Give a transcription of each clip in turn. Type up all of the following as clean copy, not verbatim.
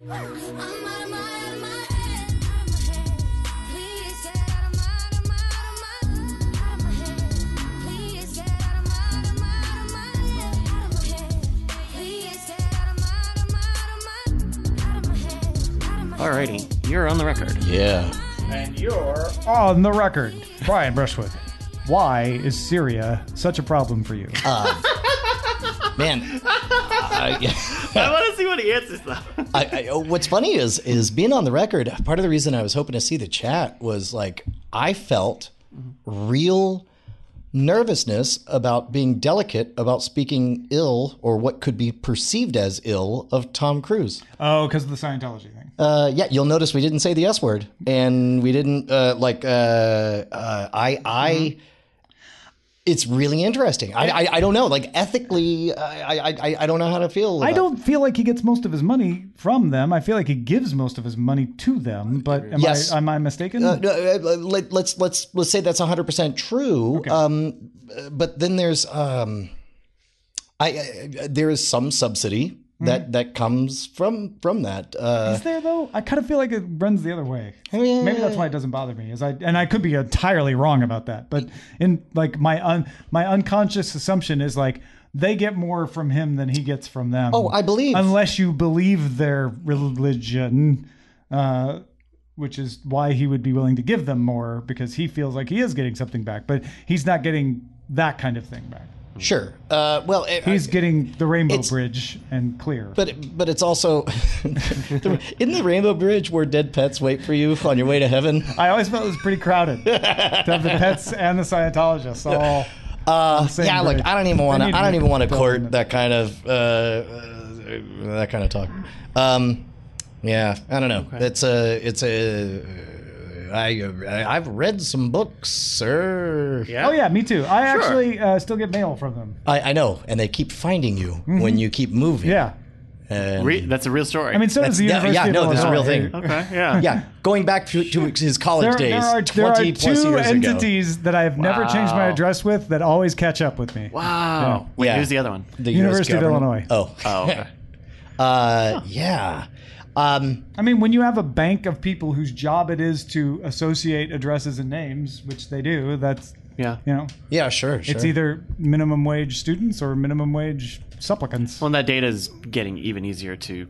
Alrighty, you're on the record. Yeah. And you're on the record. Brian Brushwood, why is Syria such a problem for you? Man. I want to see what he answers, though. What's funny is being on the record, part of the reason I was hoping to see the chat was like, I felt real nervousness about being delicate about speaking ill or what could be perceived as ill of Tom Cruise. Oh, because of the Scientology thing. Yeah, you'll notice we didn't say the S word, and we didn't It's really interesting. I don't know. Like ethically, I don't know how to feel. I don't feel like he gets most of his money from them. I feel like he gives most of his money to them. But am I mistaken? Let's say that's 100% true. Okay. But then there's there is some subsidy that comes from that. Is there though? I kind of feel like it runs the other way. Yeah. Maybe that's why it doesn't bother me. And I could be entirely wrong about that. But in like my unconscious assumption is like they get more from him than he gets from them. Oh, I believe. Unless you believe their religion, which is why he would be willing to give them more because he feels like he is getting something back, but he's not getting that kind of thing back. Sure. He's getting the Rainbow Bridge and clear. But it's also in the Rainbow Bridge where dead pets wait for you on your way to heaven. I always felt it was pretty crowded to have the pets and the Scientologists all. Yeah, look, I don't even want to court that kind of talk. Yeah, I don't know. Okay. I've read some books, sir. Yeah? Oh yeah, me too. I actually still get mail from them. I know, and they keep finding you when you keep moving. Yeah. That's a real story. I mean, so does the University of Illinois. This is a real thing. Okay, yeah. Yeah, going back to his college days, there are 20 plus two years entities that I have never changed my address with that always catch up with me. Wow. Yeah. Wait, who's the other one? The University of Illinois. Oh, okay. Yeah. I mean, when you have a bank of people whose job it is to associate addresses and names, which they do, that's, Yeah, sure. It's either minimum wage students or minimum wage supplicants. Well, and that data is getting even easier to,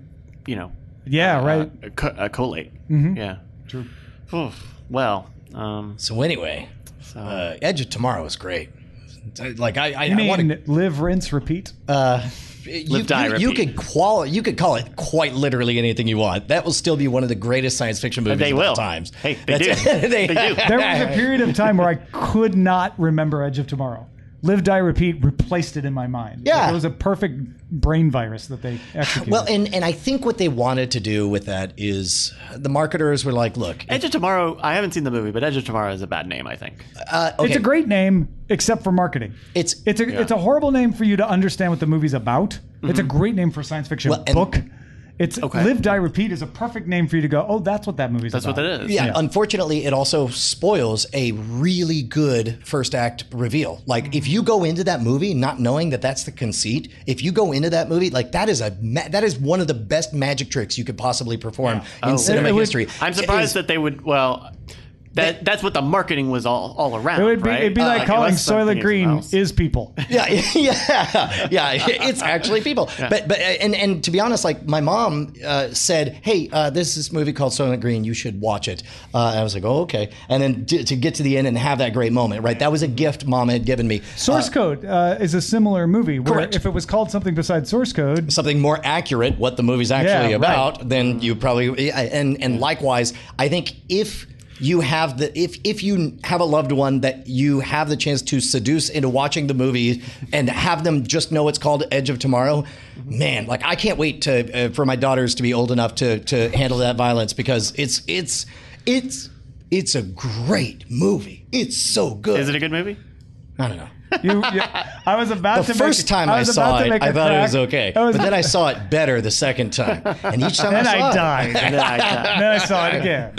right. Mm-hmm. Collate. Yeah. True. Well. So anyway, Edge of Tomorrow is great. Like I want to live, rinse, repeat. Live, die, repeat. You could call it quite literally anything you want. That will still be one of the greatest science fiction movies of all times. Hey, they do. They do. There was a period of time where I could not remember Edge of Tomorrow. Live, die, repeat replaced it in my mind. Yeah. Like it was a perfect brain virus that they executed. Well, and I think what they wanted to do with that is the marketers were like, look. Edge of Tomorrow, I haven't seen the movie, but Edge of Tomorrow is a bad name, I think. Okay. It's a great name, except for marketing. It's a horrible name for you to understand what the movie's about. Mm-hmm. It's a great name for a science fiction book. Live, Die, Repeat is a perfect name for you to go, oh, that's what that movie's about. That's what it is. Yeah, unfortunately, it also spoils a really good first act reveal. Like, if you go into that movie not knowing that that's the conceit, if you go into that movie, like, that is one of the best magic tricks you could possibly perform in cinema history. I'm surprised that they would, that's what the marketing was all around. It'd be like calling Soylent Green is people. Yeah, it's actually people. Yeah. But and to be honest, like my mom said, hey, there's this movie called Soylent Green. You should watch it. And I was like, oh, okay. And then to get to the end and have that great moment, right? That was a gift Mom had given me. Source Code is a similar movie. Where correct. If it was called something besides Source Code, something more accurate, what the movie's actually about, then you probably and likewise, I think if you have if you have a loved one that you have the chance to seduce into watching the movie and have them just know it's called Edge of Tomorrow, man, like I can't wait for my daughters to be old enough to handle that violence because it's a great movie. It's so good. Is it a good movie? I don't know. I was about the first time I saw it, I thought it was okay. But then I saw it better the second time. And each time I died. Then I saw it again.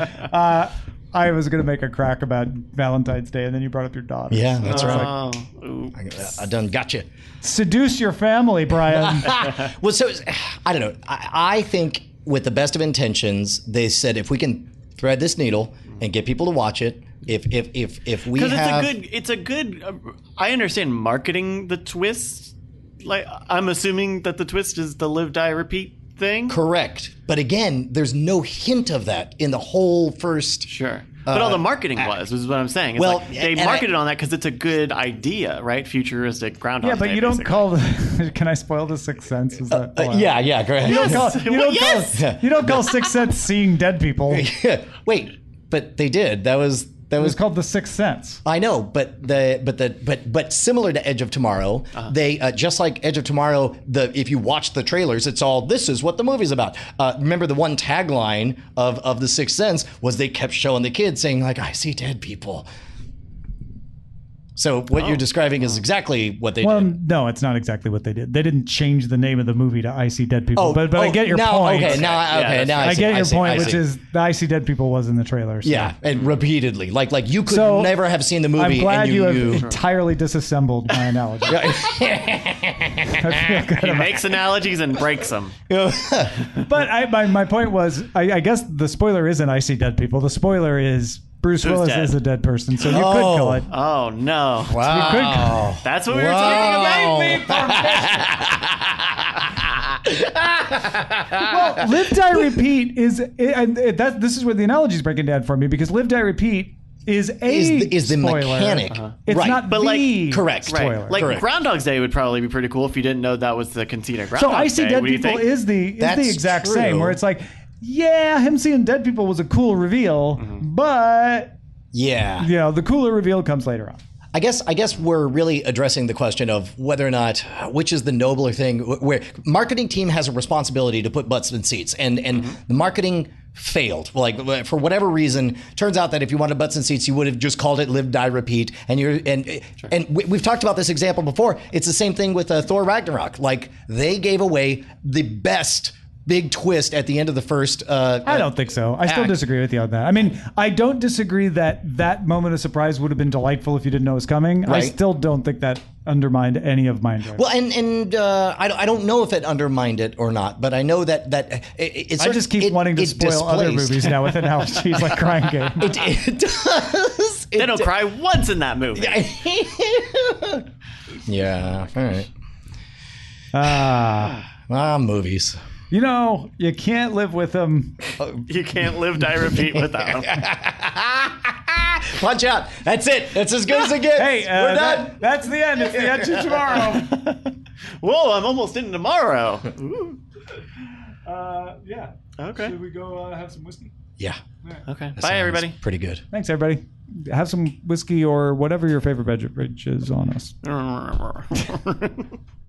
I was going to make a crack about Valentine's Day, and then you brought up your daughter. Yeah, that's right. I done got you. Seduce your family, Brian. Well, so I don't know. I think with the best of intentions, they said if we can thread this needle and get people to watch it, if we have, it's a good. I understand marketing the twist. Like I'm assuming that the twist is the live, die, repeat thing. Correct, but again, there's no hint of that in the whole first. Sure. But all the marketing is what I'm saying. It's well, like they marketed on that because it's a good idea, right? Futuristic Groundhog Day. Yeah, but you don't call the... Can I spoil The Sixth Sense? Is that, yeah, go ahead. You don't call Sixth Sense seeing dead people. Wait, but they did. It was called The Sixth Sense. I know, but similar to Edge of Tomorrow, they just like Edge of Tomorrow. If you watch the trailers, it's all this is what the movie's about. Remember the one tagline of The Sixth Sense was they kept showing the kids saying like, "I see dead people." So what you're describing is exactly what they did. Well, no, it's not exactly what they did. They didn't change the name of the movie to I See Dead People. But I get your point. Now I get your point, which is the I See Dead People was in the trailer. So. Yeah, and repeatedly. Like you could never have seen the movie. I'm glad you have entirely disassembled my analogy. He makes analogies and breaks them. But my point was, I guess the spoiler isn't I See Dead People. The spoiler is Bruce Willis is a dead person, so you could kill it. Oh, no. Wow. That's what we were talking about. Well, Live, Die, Repeat is... this is where the analogy is breaking down for me, because Live, Die, Repeat is the spoiler. Mechanic. It's not the correct. spoiler. Right. Like correct. Groundhog's Day would probably be pretty cool if you didn't know that was the conceit of Groundhog's Day. So I See Dead People is the exact same, where it's like, yeah, him seeing dead people was a cool reveal, but the cooler reveal comes later on. I guess we're really addressing the question of whether or not which is the nobler thing. Where marketing team has a responsibility to put butts in seats, and the marketing failed. Like for whatever reason, turns out that if you wanted butts in seats, you would have just called it Live, Die, Repeat. And we've talked about this example before. It's the same thing with Thor Ragnarok. Like they gave away the best big twist at the end of the first I don't think so. I still disagree with you on that. I mean, I don't disagree that moment of surprise would have been delightful if you didn't know it was coming. Right. I still don't think that undermined any of my enjoyment. Well, and I don't know if it undermined it or not, but I know that it's. I just keep wanting to spoil other movies now with analogies like Crying Game. It does. They don't cry once in that movie. Yeah. All right. Movies. You know, you can't live with them. You can't live, die, repeat without them. Punch out. That's it. That's as good as it gets. Hey, we're done. That's the end. It's the end of tomorrow. Whoa, I'm almost in tomorrow. Yeah. Okay. Should we go have some whiskey? Yeah. Right. Okay. Bye, everybody. Pretty good. Thanks, everybody. Have some whiskey or whatever your favorite beverage is on us.